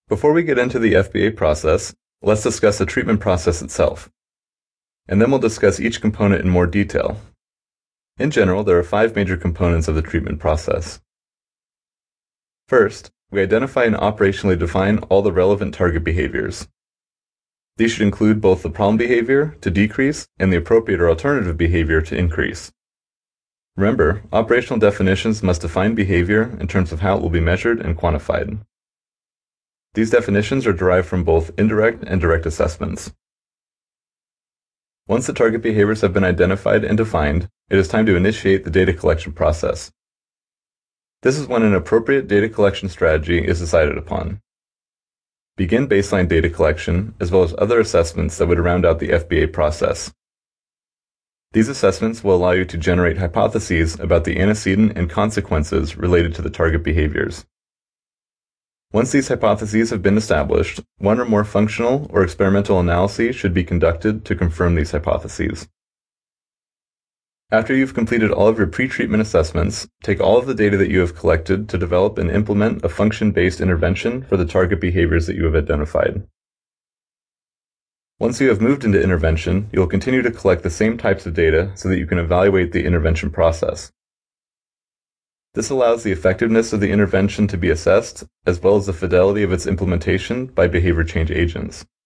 Before we get into the FBA process, let's discuss the treatment process itself. And then we'll discuss each component in more detail. In general, there are 5 major components of the treatment process. First, we identify and operationally define all the relevant target behaviors. These should include both the problem behavior to decrease and the appropriate or alternative behavior to increase. Remember, operational definitions must define behavior in terms of how it will be measured and quantified. These definitions are derived from both indirect and direct assessments. Once the target behaviors have been identified and defined, it is time to initiate the data collection process. This is when an appropriate data collection strategy is decided upon. Begin baseline data collection, as well as other assessments that would round out the FBA process. These assessments will allow you to generate hypotheses about the antecedent and consequences related to the target behaviors. Once these hypotheses have been established, one or more functional or experimental analyses should be conducted to confirm these hypotheses. After you've completed all of your pre-treatment assessments, take all of the data that you have collected to develop and implement a function-based intervention for the target behaviors that you have identified. Once you have moved into intervention, you'll continue to collect the same types of data so that you can evaluate the intervention process. This allows the effectiveness of the intervention to be assessed, as well as the fidelity of its implementation by behavior change agents.